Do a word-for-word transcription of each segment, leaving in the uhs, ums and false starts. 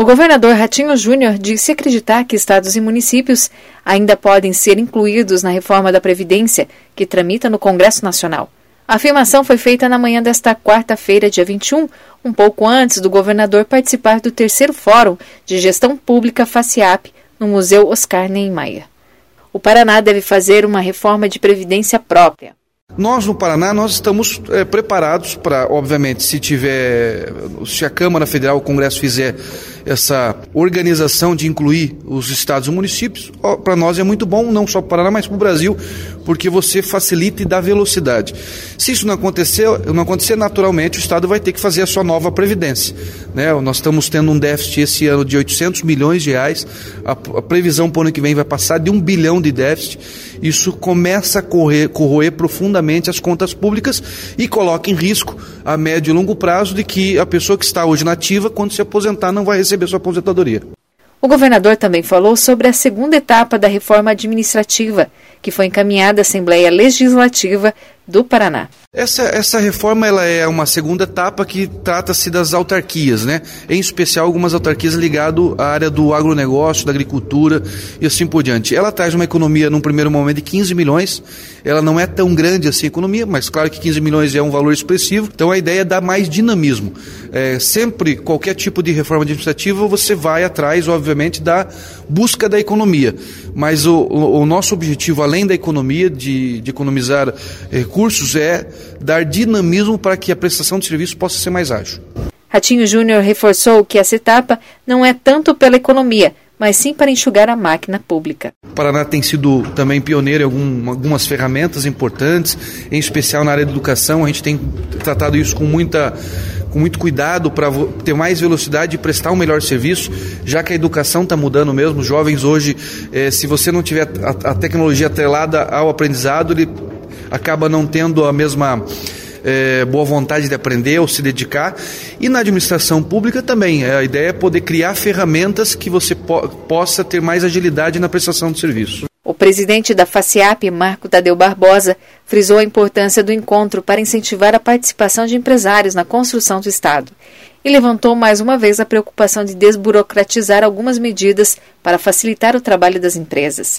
O governador Ratinho Júnior disse acreditar que estados e municípios ainda podem ser incluídos na reforma da Previdência, que tramita no Congresso Nacional. A afirmação foi feita na manhã desta quarta-feira, dia vinte e um, um pouco antes do governador participar do terceiro Fórum de Gestão Pública FACIAP no Museu Oscar Niemeyer. O Paraná deve fazer uma reforma de previdência própria. Nós, no Paraná, nós estamos é, preparados para, obviamente, se tiver, se a Câmara Federal, o Congresso fizer essa organização de incluir os estados e municípios, para nós é muito bom, não só para o Paraná, mas para o Brasil, porque você facilita e dá velocidade. Se isso não acontecer, não acontecer, naturalmente o Estado vai ter que fazer a sua nova previdência, né? Nós estamos tendo um déficit esse ano de oitocentos milhões de reais, a, a previsão para o ano que vem vai passar de um bilhão de déficit. Isso começa a correr, corroer profundamente as contas públicas e coloca em risco a médio e longo prazo de que a pessoa que está hoje na ativa, quando se aposentar, não vai receber sua aposentadoria. O governador também falou sobre a segunda etapa da reforma administrativa, que foi encaminhada à Assembleia Legislativa do Paraná. Essa, essa reforma ela é uma segunda etapa que trata-se das autarquias, né? Em especial algumas autarquias ligadas à área do agronegócio, da agricultura e assim por diante. Ela traz uma economia num primeiro momento de quinze milhões, ela não é tão grande assim a economia, mas claro que quinze milhões é um valor expressivo, então a ideia é dar mais dinamismo. É, sempre, qualquer tipo de reforma administrativa, você vai atrás, obviamente, da busca da economia, mas o, o, o nosso objetivo, além da economia, de, de economizar recursos, é dar dinamismo para que a prestação de serviço possa ser mais ágil. Ratinho Júnior reforçou que essa etapa não é tanto pela economia, mas sim para enxugar a máquina pública. O Paraná tem sido também pioneiro em algum, algumas ferramentas importantes, em especial na área da educação. A gente tem tratado isso com muita... com muito cuidado para ter mais velocidade e prestar um melhor serviço, já que a educação está mudando mesmo. Os jovens hoje, eh, se você não tiver a, a tecnologia atrelada ao aprendizado, ele acaba não tendo a mesma eh, boa vontade de aprender ou se dedicar. E na administração pública também, a ideia é poder criar ferramentas que você po- possa ter mais agilidade na prestação de serviço. O presidente da FACIAP, Marco Tadeu Barbosa, frisou a importância do encontro para incentivar a participação de empresários na construção do Estado e levantou mais uma vez a preocupação de desburocratizar algumas medidas para facilitar o trabalho das empresas.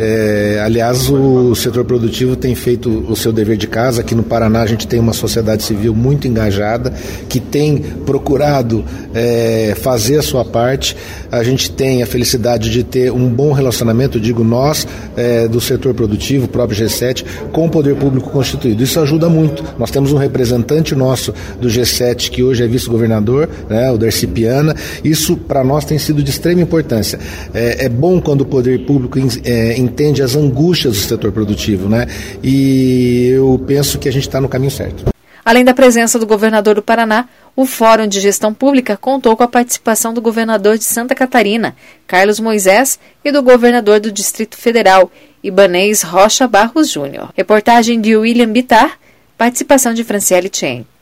É, aliás, o setor produtivo tem feito o seu dever de casa. Aqui no Paraná a gente tem uma sociedade civil muito engajada, que tem procurado é, fazer a sua parte. A gente tem a felicidade de ter um bom relacionamento, digo nós, é, do setor produtivo, o próprio G sete, com o poder público constituído. Isso ajuda muito. Nós temos um representante nosso do G sete, que hoje é vice-governador, né, o Darcy Piana. Isso para nós tem sido de extrema importância. É, é bom quando o poder público é, entende as angústias do setor produtivo, né? E eu penso que a gente está no caminho certo. Além da presença do governador do Paraná, o Fórum de Gestão Pública contou com a participação do governador de Santa Catarina, Carlos Moisés, e do governador do Distrito Federal, Ibanez Rocha Barros Júnior. Reportagem de William Bittar, participação de Franciele Chen.